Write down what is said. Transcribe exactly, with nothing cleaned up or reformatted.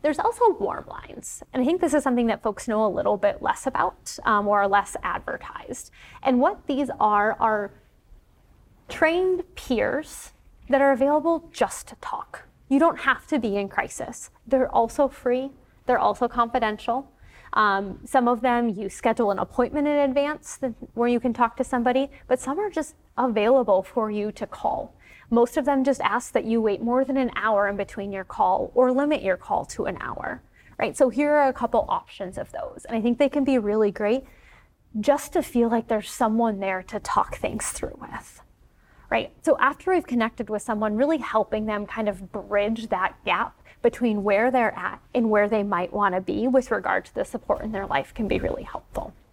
There's also warm lines. And I think this is something that folks know a little bit less about um, or are less advertised. And what these are are trained peers that are available just to talk. You don't have to be in crisis. They're also free. They're also confidential. Um, some of them you schedule an appointment in advance where you can talk to somebody, but some are just available for you to call. Most of them just ask that you wait more than an hour in between your call or limit your call to an hour, right? So here are a couple options of those. And I think they can be really great just to feel like there's someone there to talk things through with, right? So after we've connected with someone, really helping them kind of bridge that gap between where they're at and where they might want to be with regard to the support in their life can be really helpful.